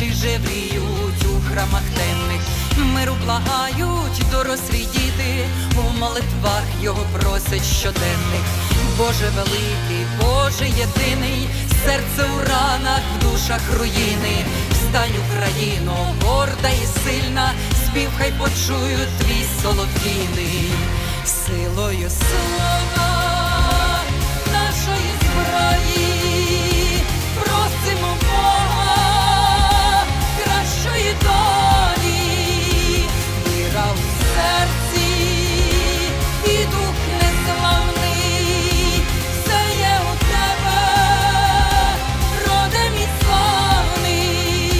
очі жевріють у храмах темних, миру благають дорослі діти, у молитвах його просять щоденних. Боже великий, Боже єдиний, серце у ранах, в душах руїни. Встань, Україно, горда і сильна, спів хай почують твій солов'їний. Силою слова нашої зброї просимо Бога кращої долі, віра у серці і дух незламний, все є у тебе, роде мій славний.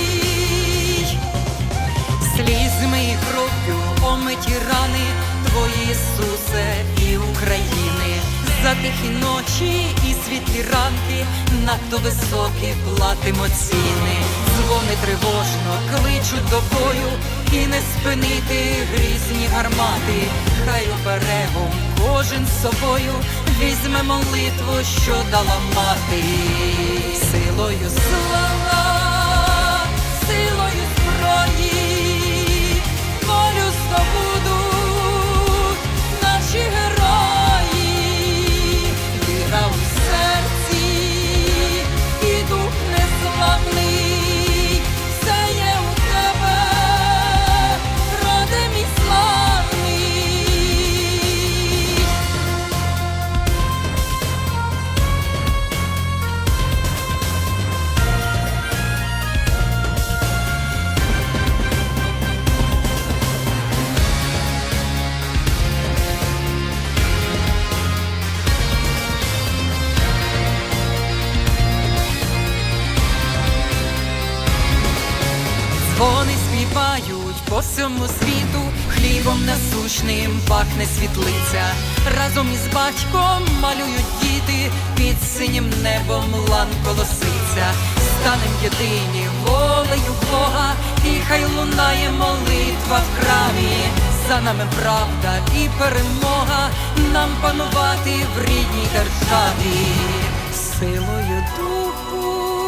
Слізьми і кров'ю омиті рани Твої, Ісусе, і України. За тихі ночі і світлі ранки надто високі платимо ціни. Дзвони тривожно кличуть до бою, і не спинити грізні гармати. Хай оберегом кожен з собою візьме молитву, що дала мати. Силою слава, силою зброї, волю здобудуть наші герої. Віра у серці і дух незламний, все є у тебе, роде мій славний. Вони співають по всьому світу, хлібом насущним пахне світлиця. Разом із батьком малюють діти, під синім небом лан колоситься. Станем єдині волею Бога, і хай лунає молитва в храмі. За нами правда і перемога, нам панувати в рідній державі. Силою духу,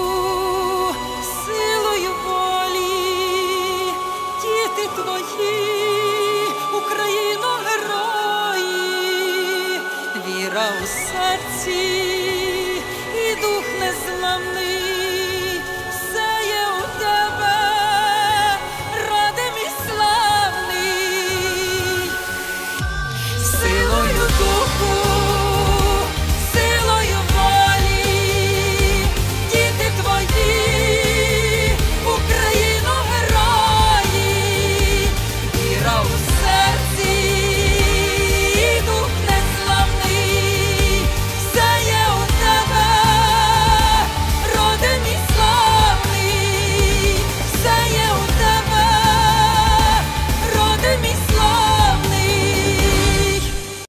силою волі, діти твої, Україно, герої, віра у серці